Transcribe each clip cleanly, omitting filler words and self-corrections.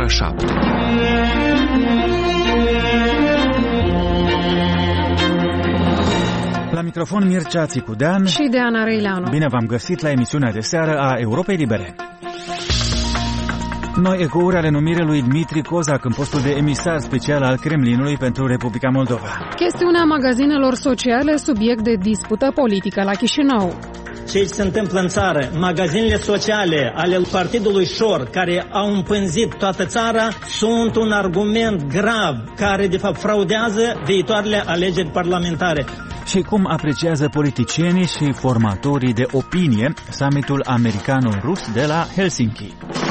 ora 7. La microfon Mircea Țicudean și Deana Reileanu. Bine v-am găsit la emisiunea de seară a Europei Libere. Noi ecouri ale numirii lui Dmitri Kozak în postul de emisar special al Kremlinului pentru Republica Moldova. Chestiunea magazinelor sociale, subiect de dispută politică la Chișinău. Ce se întâmplă în țară, magazinele sociale ale partidului Șor, care au împânzit toată țara, sunt un argument grav care de fapt fraudează viitoarele alegeri parlamentare. Și cum apreciază politicienii și formatorii de opinie summitul americano-rus de la Helsinki.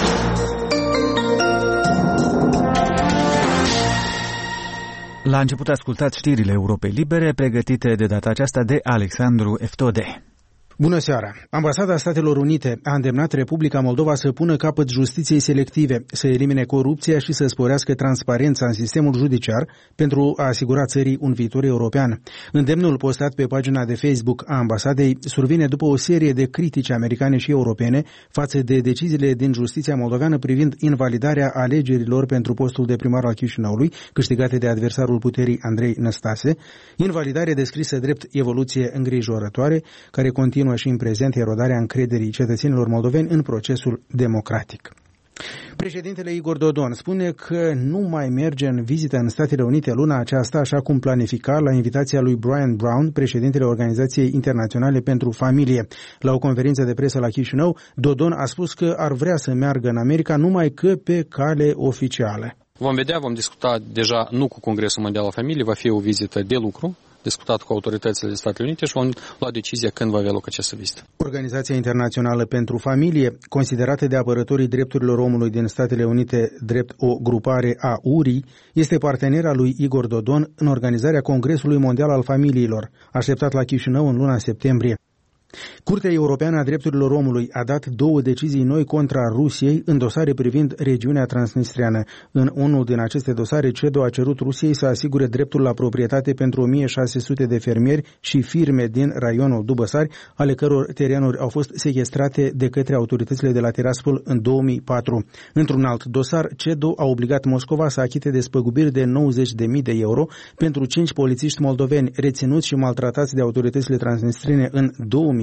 La început ascultați știrile Europei Libere, pregătite de data aceasta de Alexandru Eftode. Bună seara! Ambasada Statelor Unite a îndemnat Republica Moldova să pună capăt justiției selective, să elimine corupția și să sporească transparența în sistemul judiciar pentru a asigura țării un viitor european. Îndemnul postat pe pagina de Facebook a ambasadei survine după o serie de critici americane și europene față de deciziile din justiția moldoveană privind invalidarea alegerilor pentru postul de primar al Chișinăului, câștigate de adversarul puterii Andrei Năstase, invalidare descrisă drept evoluție îngrijorătoare, care continuă și în prezent erodarea încrederii cetățenilor moldoveni în procesul democratic. Președintele Igor Dodon spune că nu mai merge în vizită în Statele Unite luna aceasta așa cum planifica la invitația lui Brian Brown, președintele Organizației Internaționale pentru Familie. La o conferință de presă la Chișinău, Dodon a spus că ar vrea să meargă în America numai că pe cale oficială. Vom discuta deja nu cu Congresul Mondial al Familiei, va fi o vizită de lucru, discutat cu autoritățile de Statele Unite și vom lua decizia când va avea loc această vizită. Organizația Internațională pentru Familie, considerată de apărătorii drepturilor omului din Statele Unite drept o grupare a URI, este partenera lui Igor Dodon în organizarea Congresului Mondial al Familiilor, așteptat la Chișinău în luna septembrie. Curtea Europeană a Drepturilor Omului a dat 2 decizii noi contra Rusiei în dosare privind regiunea transnistreană. În unul din aceste dosare, CEDO a cerut Rusiei să asigure dreptul la proprietate pentru 1600 de fermieri și firme din raionul Dubăsari, ale căror terenuri au fost sechestrate de către autoritățile de la Tiraspol în 2004. Într-un alt dosar, CEDO a obligat Moscova să achite despăgubiri de 90.000 de euro pentru 5 polițiști moldoveni reținuți și maltratați de autoritățile transnistrene în 2006,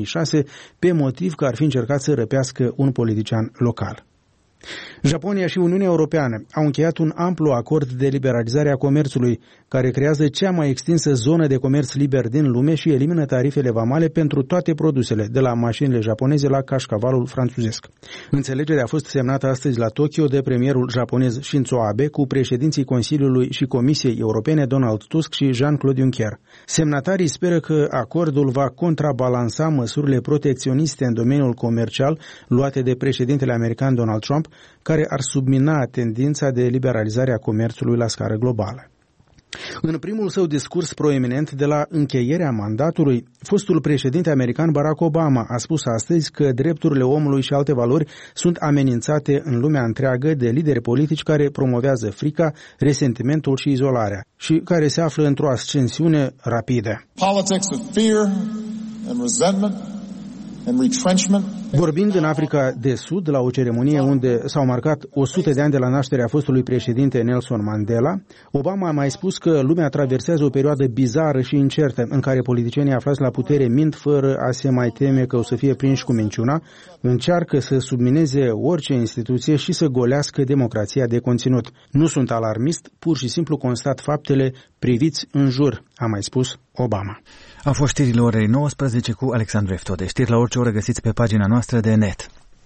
pe motiv că ar fi încercat să răpească un politician local. Japonia și Uniunea Europeană au încheiat un amplu acord de liberalizare a comerțului, care creează cea mai extinsă zonă de comerț liber din lume și elimină tarifele vamale pentru toate produsele, de la mașinile japoneze la cașcavalul franțuzesc. Înțelegerea a fost semnată astăzi la Tokyo de premierul japonez Shinzo Abe cu președinții Consiliului și Comisiei Europene Donald Tusk și Jean-Claude Juncker. Semnatarii speră că acordul va contrabalansa măsurile protecționiste în domeniul comercial luate de președintele american Donald Trump, care ar submina tendința de liberalizare a comerțului la scară globală. În primul său discurs proeminent de la încheierea mandatului, fostul președinte american Barack Obama a spus astăzi că drepturile omului și alte valori sunt amenințate în lumea întreagă de lideri politici care promovează frica, resentimentul și izolarea și care se află într-o ascensiune rapidă. Politics of fear and resentment and retrenchment. Vorbind în Africa de Sud, la o ceremonie unde s-au marcat 100 de ani de la nașterea fostului președinte Nelson Mandela, Obama a mai spus că lumea traversează o perioadă bizară și incertă, în care politicienii aflați la putere mint fără a se mai teme că o să fie prinși cu minciuna, încearcă să submineze orice instituție și să golească democrația de conținut. Nu sunt alarmist, pur și simplu constat faptele, priviți în jur, a mai spus Obama. Au fost știrile orei 19 cu Alexandru Eftode. Știri la orice oră găsiți pe pagina noastră de net.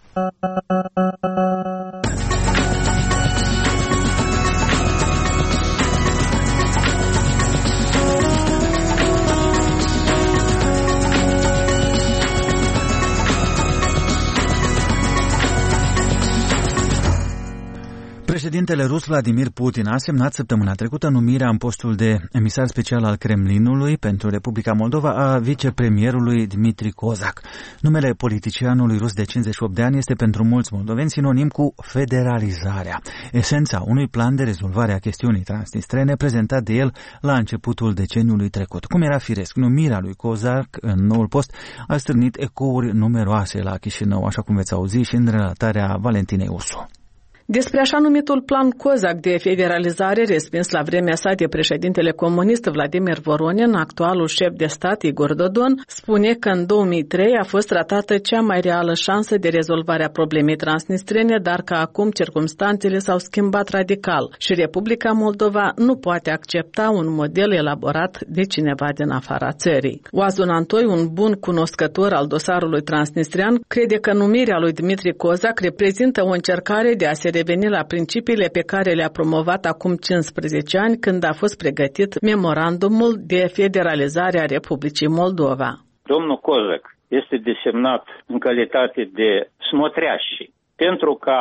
Președintele rus Vladimir Putin a semnat săptămâna trecută numirea în postul de emisar special al Kremlinului pentru Republica Moldova a vicepremierului Dmitri Kozak. Numele politicianului rus de 58 de ani este pentru mulți moldoveni sinonim cu federalizarea, esența unui plan de rezolvare a chestiunii transnistrene prezentat de el la începutul deceniului trecut. Cum era firesc, numirea lui Kozak în noul post a strânit ecouri numeroase la Chișinău, așa cum veți auzi și în relatarea Valentinei Usu. Despre așa numitul plan Kozak de federalizare respins la vremea sa de președintele comunist Vladimir Voronin, actualul șef de stat Igor Dodon spune că în 2003 a fost tratată cea mai reală șansă de rezolvare a problemei transnistrene, dar că acum circumstanțele s-au schimbat radical și Republica Moldova nu poate accepta un model elaborat de cineva din afara țării. Oazun Antoi, un bun cunoscător al dosarului transnistrian, crede că numirea lui Dmitri Kozak reprezintă o încercare de a se reveni la principiile pe care le-a promovat acum 15 ani când a fost pregătit memorandumul de federalizare a Republicii Moldova. Domnul Kozak este desemnat în calitate de smotreași pentru ca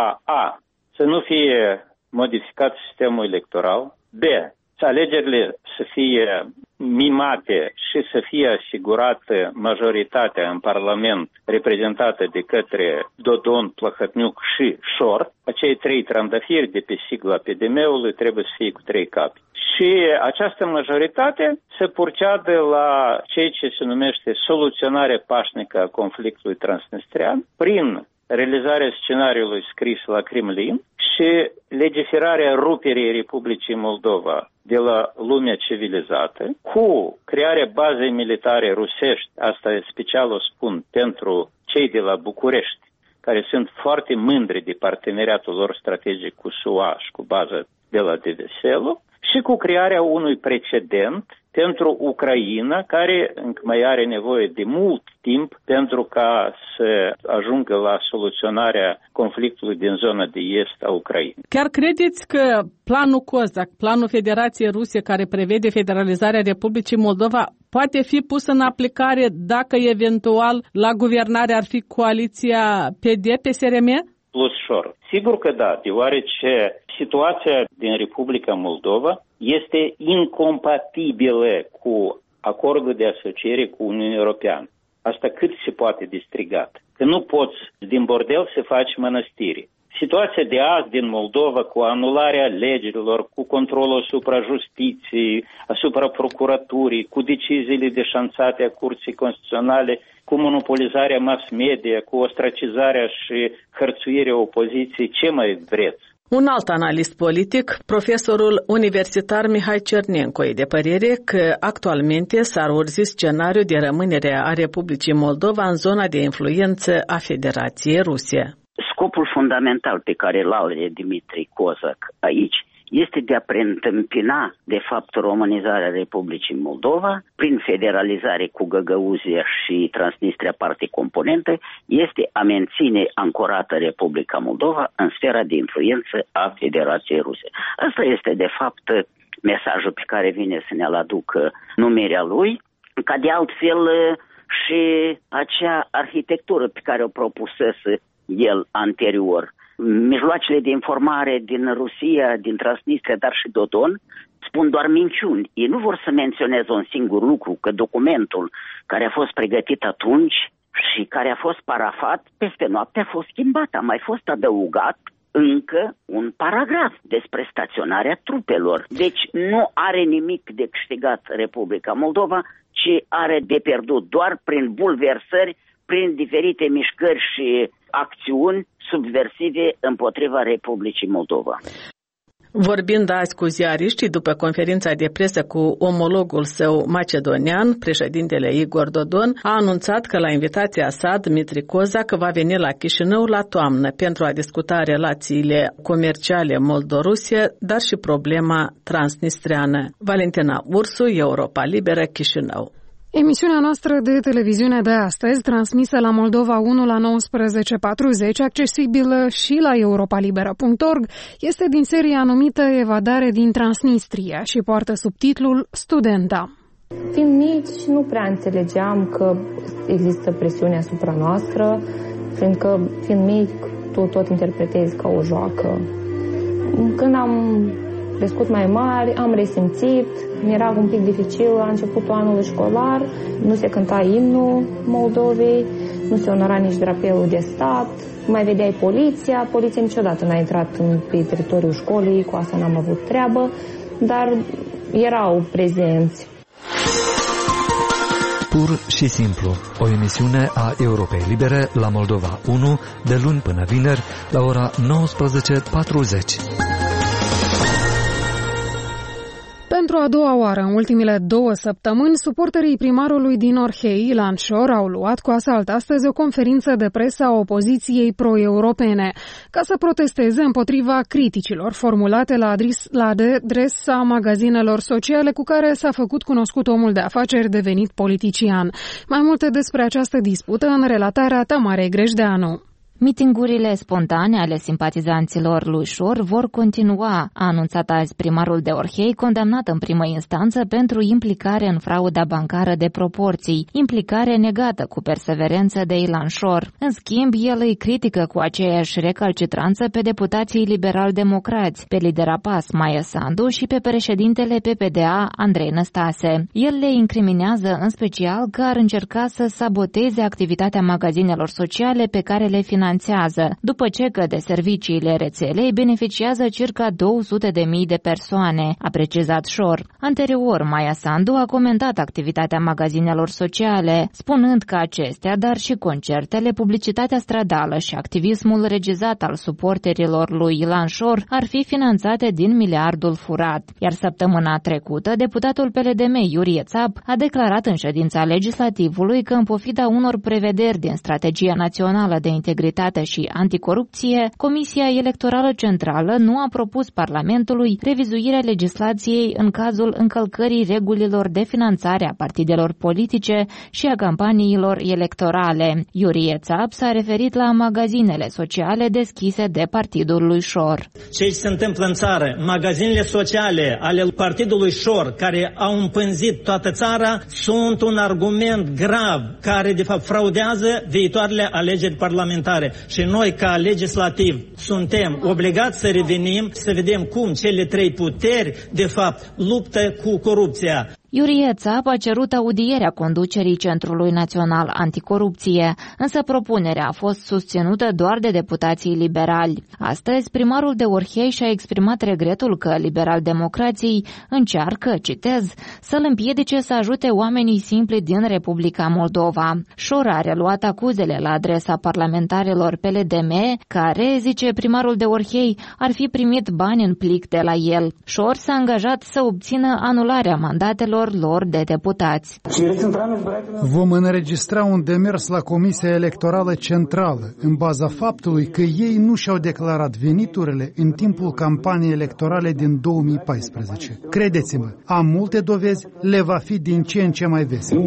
să nu fie modificat sistemul electoral, B, să alegerile să fie mimate și să fie asigurată majoritatea în Parlament reprezentată de către Dodon, Plahotniuc și Șor. Acei 3 trandafiri de pe sigla PDM-ului trebuie să fie cu 3 capi. Și această majoritate se purceadă la ceea ce se numește soluționare pașnică a conflictului transnistrian prin realizarea scenariului scris la Kremlin și legiferarea ruperii Republicii Moldova de la lumea civilizată, cu crearea bazei militare rusești, asta special o spun pentru cei de la București, care sunt foarte mândri de parteneriatul lor strategic cu SUA și cu baza de la Deveselu, și cu crearea unui precedent pentru Ucraina, care încă mai are nevoie de mult timp pentru ca să ajungă la soluționarea conflictului din zona de est a Ucrainei. Chiar credeți că planul Kozak, planul Federației Ruse care prevede federalizarea Republicii Moldova, poate fi pus în aplicare dacă eventual la guvernare ar fi coaliția PD-PSRM? Plus Șor. Sigur că da, deoarece situația din Republica Moldova este incompatibilă cu acordul de asociere cu Uniunea Europeană. Asta cât se poate de strigat. Că nu poți din bordel să faci mănăstiri. Situația de azi din Moldova cu anularea legilor, cu controlul asupra justiției, asupra procuraturii, cu deciziile deșanțate a Curții Constituționale, cu monopolizarea mass media, cu ostracizarea și hărțuirea opoziției, ce mai vreți? Un alt analist politic, profesorul universitar Mihai Cernenco, e de părere că actualmente s-ar urzi scenariul de rămânere a Republicii Moldova în zona de influență a Federației Ruse. Scopul fundamental pe care îl are Dmitri Kozak aici este de a preîntâmpina, de fapt, românizarea Republicii Moldova prin federalizare cu Găgăuzia și Transnistria parte componentă, este a menține ancorată Republica Moldova în sfera de influență a Federației Ruse. Asta este, de fapt, mesajul pe care vine să ne-l aducă numirea lui, ca de altfel și acea arhitectură pe care o propusese el anterior. Mijloacele de informare din Rusia, din Transnistria, dar și Dodon, spun doar minciuni. Ei nu vor să menționeze un singur lucru, că documentul care a fost pregătit atunci și care a fost parafat, peste noapte a fost schimbat. A mai fost adăugat încă un paragraf despre staționarea trupelor. Deci nu are nimic de câștigat Republica Moldova, ci are de pierdut doar prin bulversări, prin diferite mișcări și acțiuni subversive împotriva Republicii Moldova. Vorbind azi cu ziariștii după conferința de presă cu omologul său macedonian, președintele Igor Dodon a anunțat că la invitația sa Dmitri Kozak va veni la Chișinău la toamnă pentru a discuta relațiile comerciale Moldorusia, dar și problema transnistreană. Valentina Ursu, Europa Liberă, Chișinău. Emisiunea noastră de televiziune de astăzi, transmisă la Moldova 1 la 19:40, accesibilă și la europalibera.org, este din seria numită Evadare din Transnistria și poartă subtitlul Studenta. Fiind mici, nu prea înțelegeam că există presiune asupra noastră, fiindcă, fiind mic, tu tot interpretezi ca o joacă. Când am crescut mai mari, am resimțit, mi-era un pic dificil la începutul anului școlar, nu se cânta imnul Moldovei, nu se onora nici drapelul de stat, mai vedeai poliția niciodată n-a intrat pe teritoriul școlii, cu asta n-am avut treabă, dar erau prezenți. Pur și simplu, o emisiune a Europei Libere la Moldova 1, de luni până vineri, la ora 19:40. Pentru a doua oară în ultimile 2 săptămâni, suporterii primarului din Orhei, Ilan Șor, au luat cu asalt astăzi o conferință de presă a opoziției pro-europene, ca să protesteze împotriva criticilor formulate la adresa magazinelor sociale cu care s-a făcut cunoscut omul de afaceri devenit politician. Mai multe despre această dispută în relatarea Tamarei Grejdeanu. Mitingurile spontane ale simpatizanților lui Șor vor continua, a anunțat azi primarul de Orhei, condamnat în primă instanță pentru implicare în frauda bancară de proporții, implicare negată cu perseverență de Ilan Șor. În schimb, el îi critică cu aceeași recalcitranță pe deputații liberal-democrați, pe lidera PAS, Maia Sandu, și pe președintele PPDA, Andrei Năstase. El le incriminează în special că ar încerca să saboteze activitatea magazinelor sociale pe care le finanțează, după ce că de serviciile rețelei beneficiază circa 200.000 de persoane, a precizat Șor. Anterior, Maia Sandu a comentat activitatea magazinelor sociale, spunând că acestea, dar și concertele, publicitatea stradală și activismul regizat al suporterilor lui Ilan Șor ar fi finanțate din miliardul furat. Iar săptămâna trecută, deputatul PLDM Iurie Țap a declarat în ședința legislativului că, în pofida unor prevederi din Strategia Națională de Integritate și Anticorupție, Comisia Electorală Centrală nu a propus Parlamentului revizuirea legislației în cazul încălcării regulilor de finanțare a partidelor politice și a campaniilor electorale. Iurie Țap s-a referit la magazinele sociale deschise de partidul lui Șor. Ce se întâmplă în țară, magazinele sociale ale partidului Șor, care au împânzit toată țara, sunt un argument grav care de fapt fraudează viitoarele alegeri parlamentare. Și noi, ca legislativ, suntem obligați să revenim, să vedem cum cele 3 puteri, de fapt, luptă cu corupția. Iurie Țap a cerut audierea conducerii Centrului Național Anticorupție, însă propunerea a fost susținută doar de deputații liberali. Astăzi, primarul de Orhei și-a exprimat regretul că liberal-democrații încearcă, citez, să-l împiedice să ajute oamenii simpli din Republica Moldova. Șor a reluat acuzele la adresa parlamentarilor PLDM, care, zice primarul de Orhei, ar fi primit bani în plic de la el. Șor s-a angajat să obțină anularea mandatelor lor de deputați. Vom înregistra un demers la Comisia Electorală Centrală în baza faptului că ei nu și-au declarat veniturile în timpul campaniei electorale din 2014. Credeți-mă, am multe dovezi, le va fi din ce în ce mai vesel.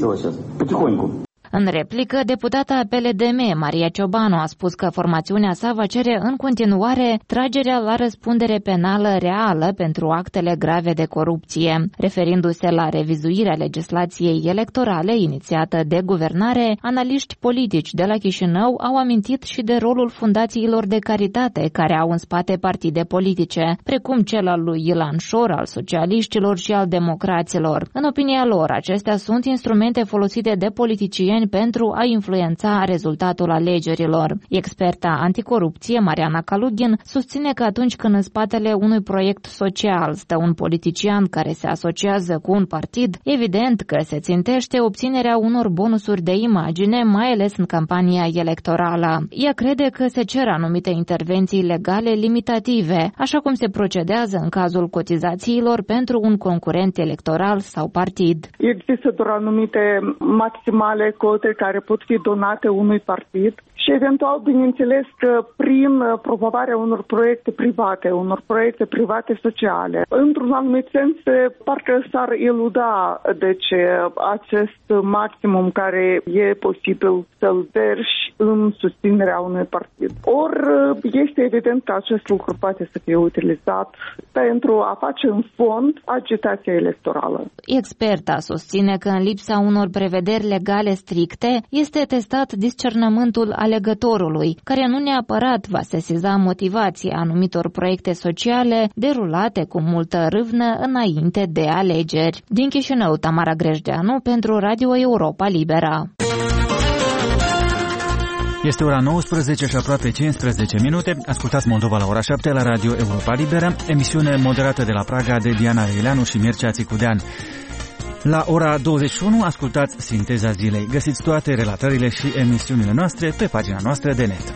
În replică, deputata PLDM, Maria Ciobanu, a spus că formațiunea sa va cere în continuare tragerea la răspundere penală reală pentru actele grave de corupție. Referindu-se la revizuirea legislației electorale inițiată de guvernare, analiști politici de la Chișinău au amintit și de rolul fundațiilor de caritate care au în spate partide politice, precum cel al lui Ilan Șor, al socialiștilor și al democraților. În opinia lor, acestea sunt instrumente folosite de politicieni pentru a influența rezultatul alegerilor. Experta anticorupție, Mariana Kalugin, susține că atunci când în spatele unui proiect social stă un politician care se asociază cu un partid, evident că se țintește obținerea unor bonusuri de imagine, mai ales în campania electorală. Ea crede că se cer anumite intervenții legale limitative, așa cum se procedează în cazul cotizațiilor pentru un concurent electoral sau partid. Există doar anumite maximale cote care pot fi donate unui partid și eventual, bineînțeles, că prin promovarea unor proiecte private sociale, într-un anumit sens, parcă s-ar eluda acest maximum care e posibil să-l verși în susținerea unui partid. Ori este evident că acest lucru poate să fie utilizat pentru a face în fond agitația electorală. Experta susține că în lipsa unor prevederi legale stricte este testat discernământul alegătorului, care nu neapărat va sesiza motivația anumitor proiecte sociale derulate cu multă râvnă înainte de alegeri. Din Chișinău, Tamara Grejdeanu pentru Radio Europa Libera. Este ora 19 și aproape 15 minute. Ascultați Moldova la ora 7 la Radio Europa Liberă, emisiune moderată de la Praga de Diana Reileanu și Mircea Țicudean. La ora 21 ascultați Sinteza Zilei. Găsiți toate relatările și emisiunile noastre pe pagina noastră de net.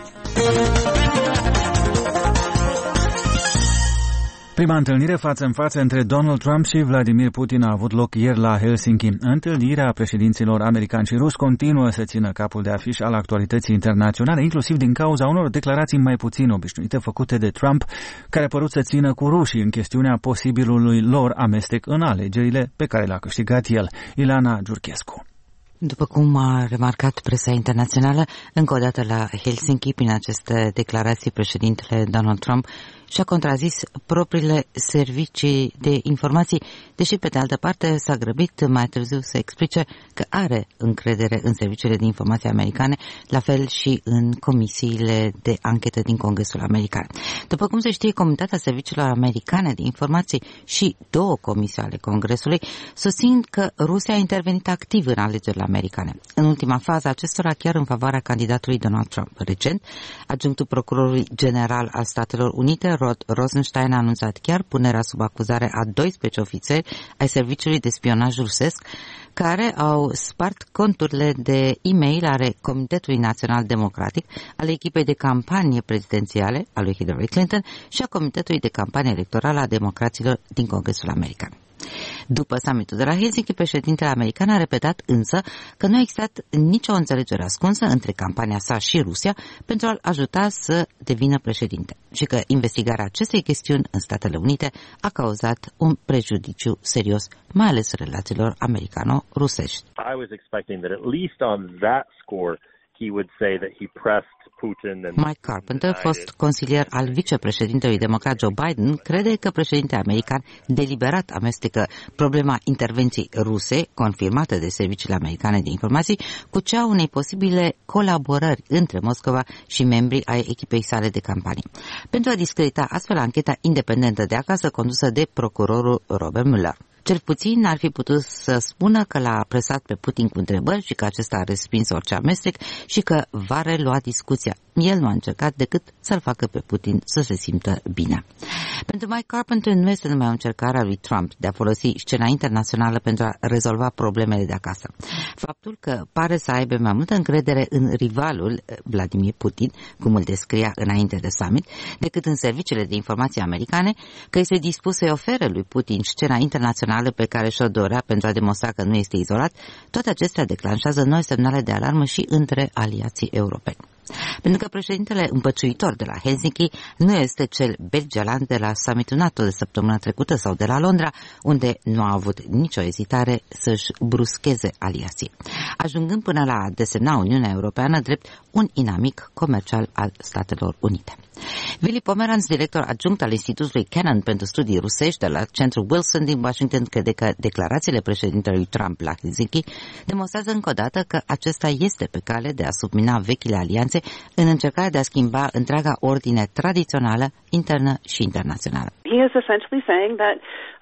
Prima întâlnire față în față între Donald Trump și Vladimir Putin a avut loc ieri la Helsinki. Întâlnirea președinților americani și rus continuă să țină capul de afiș al actualității internaționale, inclusiv din cauza unor declarații mai puțin obișnuite făcute de Trump, care a părut să țină cu rușii în chestiunea posibilului lor amestec în alegerile pe care le-a câștigat el. Ileana Giurchescu. După cum a remarcat presa internațională, încă o dată la Helsinki, prin aceste declarații, președintele Donald Trump și-a contrazis propriile servicii de informații, deși pe de altă parte s-a grăbit mai târziu să explice că are încredere în serviciile de informații americane, la fel și în comisiile de anchetă din Congresul American. După cum se știe, Comunitatea Serviciilor Americane de Informații și două comisii ale Congresului susțin că Rusia a intervenit activ în alegerile americane. În ultima fază acestora chiar în favoarea candidatului Donald Trump. Recent, adjunctul procurorului general al Statelor Unite, Rod Rosenstein, a anunțat chiar punerea sub acuzare a 12 ofițeri ai serviciului de spionaj rusesc care au spart conturile de e-mail ale Comitetului Național Democratic, ale echipei de campanie prezidențiale a lui Hillary Clinton și a Comitetului de campanie electorală a democraților din Congresul American. După summitul de la Helsinki, președintele american a repetat însă că nu a existat nicio înțelegere ascunsă între campania sa și Rusia pentru a-l ajuta să devină președinte și că investigarea acestei chestiuni în Statele Unite a cauzat un prejudiciu serios, mai ales relațiilor americano-rusești. I was expecting that at least on that score he would say that he pressed Mike Carpenter, fost consilier al vicepreședintelui democrat Joe Biden, crede că președintele american deliberat amestecă problema intervenției ruse, confirmată de serviciile americane de informații, cu cea unei posibile colaborări între Moscova și membrii ai echipei sale de campanie, pentru a discredita astfel ancheta independentă de acasă condusă de procurorul Robert Mueller. Cel puțin ar fi putut să spună că l-a presat pe Putin cu întrebări și că acesta a respins orice amestec și că va relua discuția. El nu a încercat decât să-l facă pe Putin să se simtă bine. Pentru Mike Carpenter nu este numai o încercare a lui Trump de a folosi scena internațională pentru a rezolva problemele de acasă. Faptul că pare să aibă mai multă încredere în rivalul Vladimir Putin, cum îl descria înainte de summit, decât în serviciile de informații americane, că este dispus să-i ofere lui Putin scena internațională pe care și-o dorea pentru a demonstra că nu este izolat, toate acestea declanșează noi semnale de alarmă și între aliații europeni. Pentru că președintele împăciuitor de la Helsinki nu este cel belgian de la summitul NATO de săptămâna trecută sau de la Londra, unde nu a avut nicio ezitare să-și bruscheze aliații, ajungând până la a desemna Uniunea Europeană drept un inamic comercial al Statelor Unite. Willy Pomeranz, director adjunct al Institutului Kennan pentru studii rusești de la Centrul Wilson din Washington, crede că declarațiile președintelui Trump la Helsinki demonstrează încă o dată că acesta este pe cale de a submina vechile alianțe în încercarea de a schimba întreaga ordine tradițională, internă și internațională. He is essentially saying that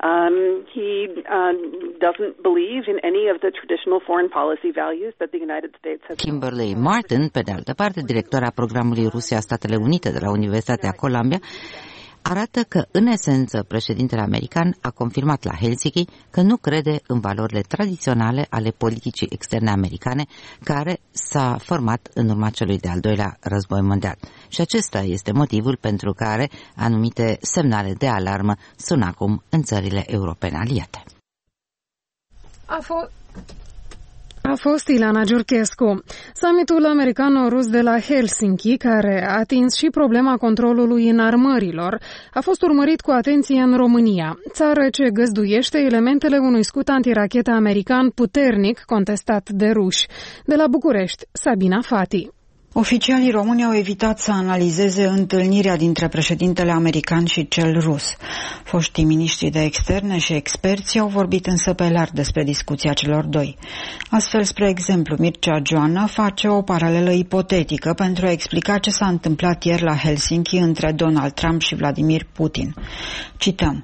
he doesn't believe in any of the traditional foreign policy values that the United States has. Kimberly Martin, pe de altă parte, directora programului Rusia-Statele Unite de la Universitatea Columbia, arată că, în esență, președintele american a confirmat la Helsinki că nu crede în valorile tradiționale ale politicii externe americane care s-a format în urma celui de-al doilea război mondial. Și acesta este motivul pentru care anumite semnale de alarmă sună acum în țările europene aliate. A fost Ileana Giurchescu. Summitul americano-rus de la Helsinki, care a atins și problema controlului înarmărilor, a fost urmărit cu atenție în România, țară ce găzduiește elementele unui scut antirachetă american puternic contestat de ruși. De la București, Sabina Fati. Oficialii români au evitat să analizeze întâlnirea dintre președintele american și cel rus. Foștii miniștri de externe și experți au vorbit însă pe larg despre discuția celor doi. Astfel, spre exemplu, Mircea Joană face o paralelă ipotetică pentru a explica ce s-a întâmplat ieri la Helsinki între Donald Trump și Vladimir Putin. Cităm: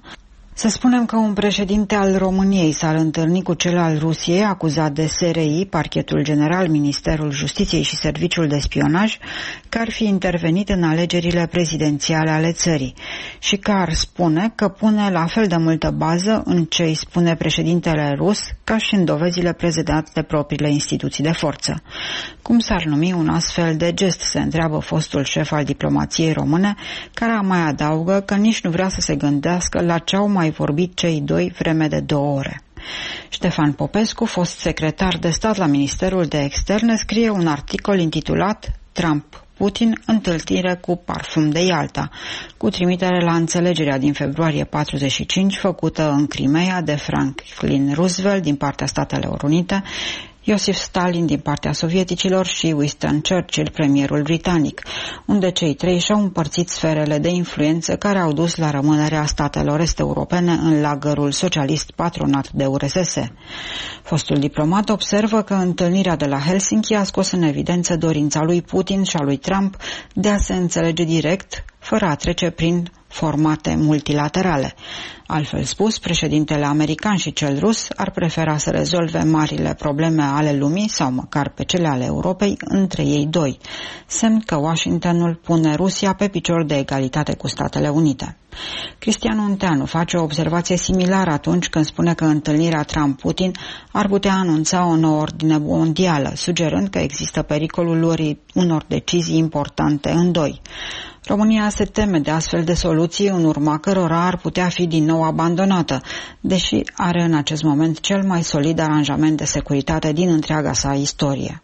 Să spunem că un președinte al României s-ar întâlni cu cel al Rusiei, acuzat de SRI, Parchetul General, Ministerul Justiției și Serviciul de Spionaj, că ar fi intervenit în alegerile prezidențiale ale țării și că ar spune că pune la fel de multă bază în ce îi spune președintele rus ca și în dovezile prezentate de propriile instituții de forță. Cum s-ar numi un astfel de gest, se întreabă fostul șef al diplomației române, care mai adaugă că nici nu vrea să se gândească la ce au mai vorbit cei doi vreme de 2 ore. Ștefan Popescu, fost secretar de stat la Ministerul de Externe, scrie un articol intitulat Trump-Putin, întâlnire cu parfum de Ialta, cu trimitere la înțelegerea din februarie 45 făcută în Crimea de Franklin Roosevelt din partea Statelor Unite, Iosif Stalin din partea sovieticilor și Winston Churchill, premierul britanic, unde cei trei și-au împărțit sferele de influență care au dus la rămânerea statelor est-europene în lagărul socialist patronat de URSS. Fostul diplomat observă că întâlnirea de la Helsinki a scos în evidență dorința lui Putin și a lui Trump de a se înțelege direct, fără a trece prin formate multilaterale. Altfel spus, președintele american și cel rus ar prefera să rezolve marile probleme ale lumii sau măcar pe cele ale Europei între ei doi, semn că Washingtonul pune Rusia pe picior de egalitate cu Statele Unite. Cristian Unteanu face o observație similară atunci când spune că întâlnirea Trump-Putin ar putea anunța o nouă ordine mondială, sugerând că există pericolul luării unor decizii importante în doi. România se teme de astfel de soluții, în urma cărora ar putea fi din nou abandonată, deși are în acest moment cel mai solid aranjament de securitate din întreaga sa istorie.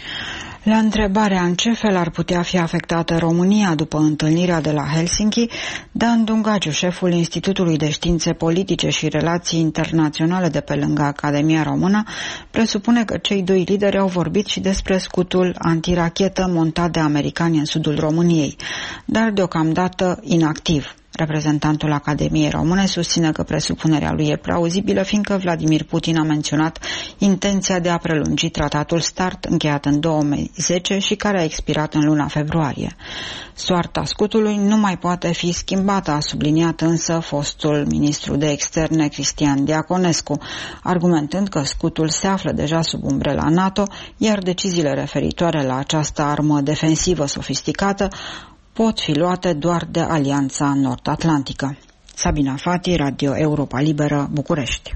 La întrebarea în ce fel ar putea fi afectată România după întâlnirea de la Helsinki, Dan Dungaciu, șeful Institutului de Științe Politice și Relații Internaționale de pe lângă Academia Română, presupune că cei doi lideri au vorbit și despre scutul antirachetă montat de americani în sudul României, dar deocamdată inactiv. Reprezentantul Academiei Române susține că presupunerea lui e plauzibilă, fiindcă Vladimir Putin a menționat intenția de a prelungi tratatul START încheiat în 2010 și care a expirat în luna februarie. Soarta scutului nu mai poate fi schimbată, a subliniat însă fostul ministru de externe Cristian Diaconescu, argumentând că scutul se află deja sub umbrela NATO, iar deciziile referitoare la această armă defensivă sofisticată pot fi luate doar de Alianța Nord-Atlantică. Sabina Fati, Radio Europa Liberă, București.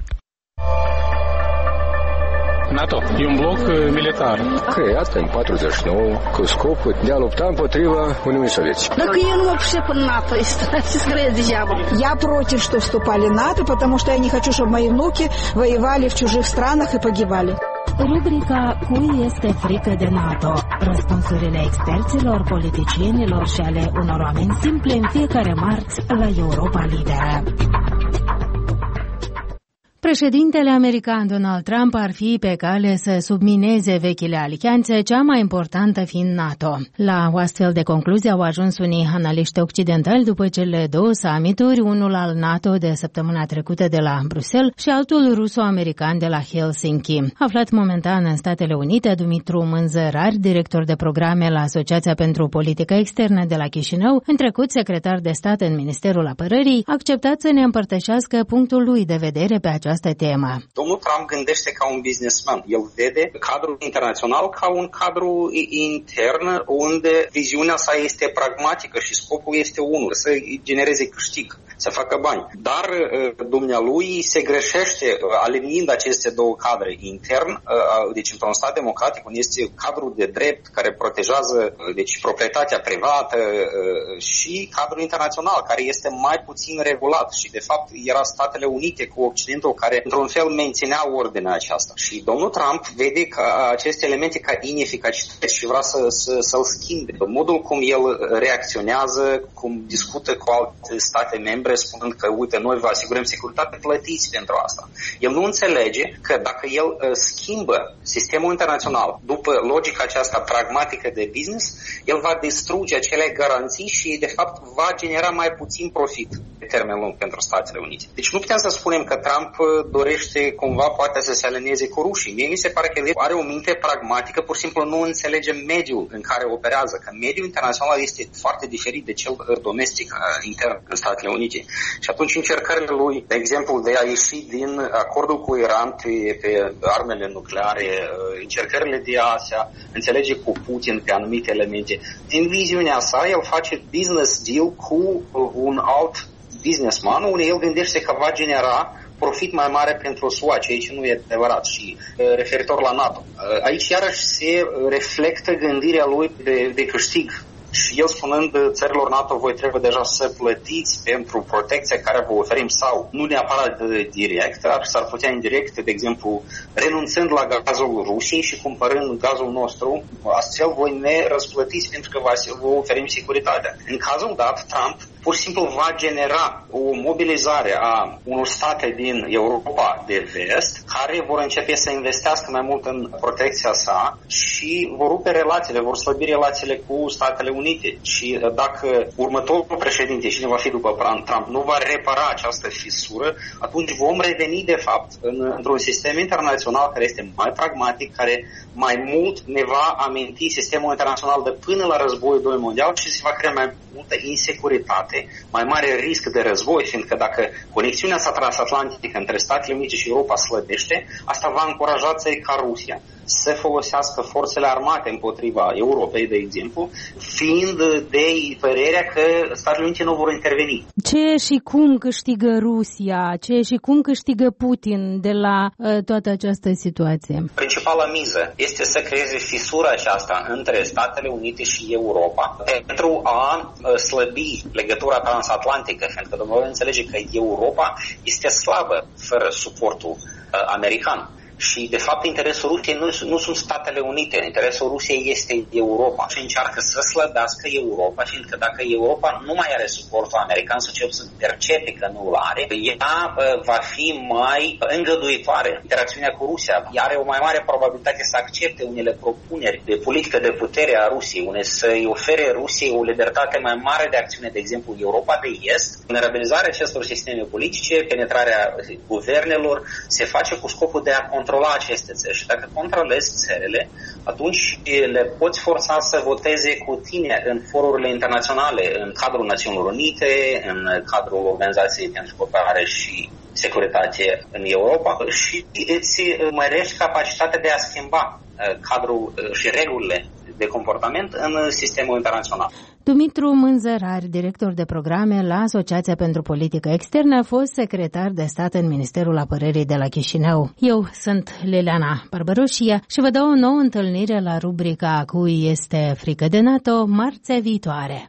NATO e un bloc militar creat în 49 cu scopul de a lupta împotriva Uniunii Sovietice. Dacă eu nu mă pricep în НАТО, скорее degeaba. Я против, что вступали в НАТО, потому что я не хочу, чтобы мои внуки воевали в чужих странах и погибали. Rubrica Cui este frică de NATO? Răspunsurile experților, politicienilor și ale unor oameni simpli în fiecare marți la Europa Liberă. Președintele american Donald Trump ar fi pe cale să submineze vechile alianțe, cea mai importantă fiind NATO. La o astfel de concluzie au ajuns unii analiști occidentali după cele 2 summituri, unul al NATO de săptămâna trecută de la Bruxelles și altul ruso-american de la Helsinki. Aflat momentan în Statele Unite, Dumitru Mânzărari, director de programe la Asociația pentru Politică Externă de la Chișinău, în trecut secretar de stat în Ministerul Apărării, a acceptat să ne împărtășească punctul lui de vedere pe această temă. Domnul Trump gândește ca un businessman. El vede cadrul internațional ca un cadru intern unde viziunea sa este pragmatică și scopul este unul, să genereze câștig, să facă bani. Dar dumnealui se greșește aliniind aceste 2 cadre intern, deci într-un stat democratic unde este cadrul de drept care protejează deci proprietatea privată și cadrul internațional care este mai puțin regulat și de fapt era Statele Unite cu Occidentul care într-un fel menținea ordinea aceasta. Și domnul Trump vede că aceste elemente ca ineficacități și vrea să-l schimbe. Modul cum el reacționează, cum discută cu alte state membre, spunând că, uite, noi vă asigurăm securitate, plătiți pentru asta. El nu înțelege că dacă el schimbă sistemul internațional după logica aceasta pragmatică de business, el va distruge acele garanții și, de fapt, va genera mai puțin profit. termen lung pentru Statele Unite. Deci nu putem să spunem că Trump dorește cumva poate să se alinieze cu rușii. Mie mi se pare că el are o minte pragmatică, pur și simplu nu înțelege mediul în care operează, că mediul internațional este foarte diferit de cel domestic intern în Statele Unite. Și atunci încercările lui, de exemplu, de a ieși din acordul cu Iran pe armele nucleare, încercările de a se înțelege cu Putin pe anumite elemente, în viziunea sa el face business deal cu un alt businessman, unde el gândește că va genera profit mai mare pentru SUA, ceea ce nu e adevărat. Și referitor la NATO, aici iarăși se reflectă gândirea lui de câștig. Și el spunând țărilor NATO, voi trebuie deja să plătiți pentru protecția care vă oferim sau nu neapărat direct, dar s-ar putea indirect, de exemplu, renunțând la gazul Rusiei și cumpărând gazul nostru, astfel voi ne răsplătiți pentru că vă oferim securitatea. În cazul dat, Trump pur și simplu va genera o mobilizare a unor state din Europa de vest care vor începe să investească mai mult în protecția sa și vor rupe relațiile, vor slăbi relațiile cu Statele Unite. Și dacă următorul președinte, cine va fi după Trump, nu va repara această fisură, atunci vom reveni, de fapt, într-un sistem internațional care este mai pragmatic, care mai mult ne va aminti sistemul internațional de până la Războiul 2 Mondial și se va crea mai multă insecuritate, mai mare risc de război, fiindcă dacă conexiunea sa transatlantică între Statele Unite și Europa slăbește, asta va încuraja țări ca Rusia să folosească forțele armate împotriva Europei, de exemplu, fiind de părerea că Statele Unite nu vor interveni. Ce și cum câștigă Rusia? Ce și cum câștigă Putin de la toată această situație? Principala miză este să creeze fisura aceasta între Statele Unite și Europa pentru a slăbi legătura transatlantică, pentru că domnul înțelege că Europa este slabă fără suportul american. Și, de fapt, interesul Rusiei nu sunt Statele Unite. Interesul Rusiei este Europa. Și încearcă să slăbească Europa, fiindcă dacă Europa nu mai are suportul american, sau cel puțin percepe că nu îl are, ea va fi mai îngăduitoare interacțiunea cu Rusia. Ea are o mai mare probabilitate să accepte unele propuneri de politică de putere a Rusiei, unde să-i ofere Rusiei o libertate mai mare de acțiune, de exemplu, Europa de Est. Vulnerabilizarea acestor sisteme politice, penetrarea guvernelor, se face cu scopul de a controla aceste țări. Și dacă controlezi țările, atunci le poți forța să voteze cu tine în forurile internaționale, în cadrul Națiunilor Unite, în cadrul Organizației pentru Cooperare și Securitate în Europa și îți mărești capacitatea de a schimba cadrul și regulile de comportament în sistemul internațional. Dumitru Mânzărari, director de programe la Asociația pentru Politică Externă, a fost secretar de stat în Ministerul Apărării de la Chișinău. Eu sunt Liliana Barbaroșia și vă dau o nouă întâlnire la rubrica Cui este frică de NATO marțea viitoare.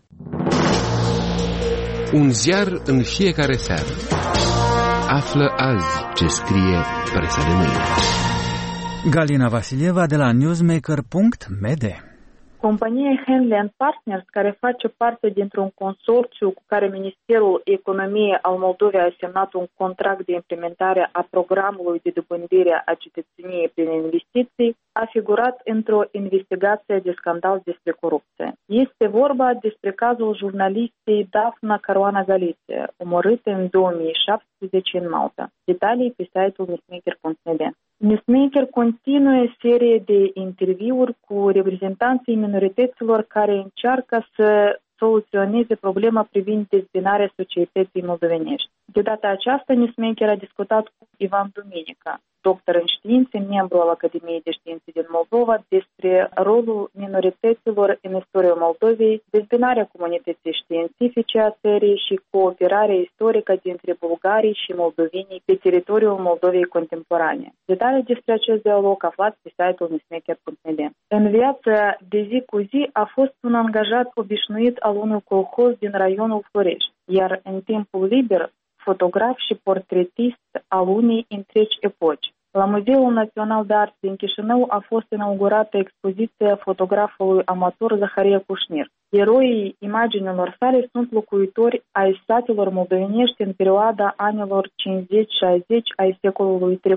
Un ziar în fiecare seară. Află azi ce scrie presa de mâine. Galina Vasilieva de la newsmaker.md. Compania Henley & Partners, care face parte dintr-un consorțiu cu care Ministerul Economiei al Moldovei a semnat un contract de implementare a programului de dobândire a cetățeniei prin investiții, a figurat într-o investigație de scandal despre corupție. Este vorba despre cazul jurnalistei Dafna Caruana Galiție, omorâtă în 2017 în Malta. Detalii pe site-ul newsmaker.md. Newsmaker continuă serie de interviuri cu reprezentanții minorităților care încearcă să soluționeze problema privind dezbinarea societății moldovenești. De data aceasta, Newsmaker a discutat cu Ivan Duminica, doctor în științe, membru al Academiei de Științe din Moldova, despre rolul minorităților în istoria Moldovei, dezbinarea comunității științifice a țării și cooperarea istorică dintre bulgarii și moldovenii pe teritoriul Moldovei contemporane. Detalii despre acest dialog aflați pe site-ul newsmaker.md. În viața de zi cu zi a fost un angajat obișnuit al unui colhoz din raionul Florești, iar în timpul liber fotograf și portretist al unei întregi epoci. La Muzeul Național de Artă din Chișinău a fost inaugurată expoziția fotografului amator Zaharia Cușnir. Eroii imaginilor sale sunt locuitori ai satelor moldovenești în perioada anilor 50-60 ai secolului trecut.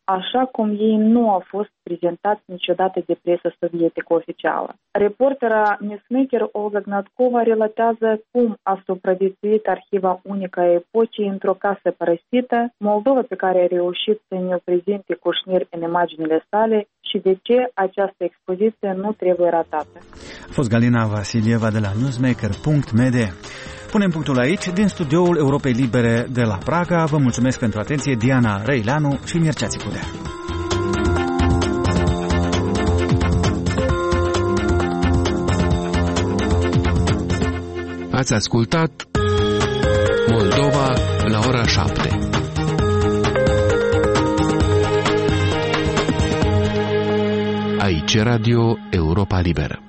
așa cum ei nu au fost prezentați niciodată de presă sovietică oficială. Reportera newsmaker Olga Gnatkova relatează cum a supraviețuit arhiva unică a epocii într-o casă părăsită, Moldova pe care a reușit să ne-o prezinte Cușnir în imaginile sale și de ce această expoziție nu trebuie ratată. A fost Galina Vasilieva de la newsmaker.md. Punem punctul aici, din studioul Europei Libere de la Praga. Vă mulțumesc pentru atenție, Diana Răileanu și Mircea Țicudea. Ați ascultat Moldova la ora 7. Aici Radio Europa Liberă.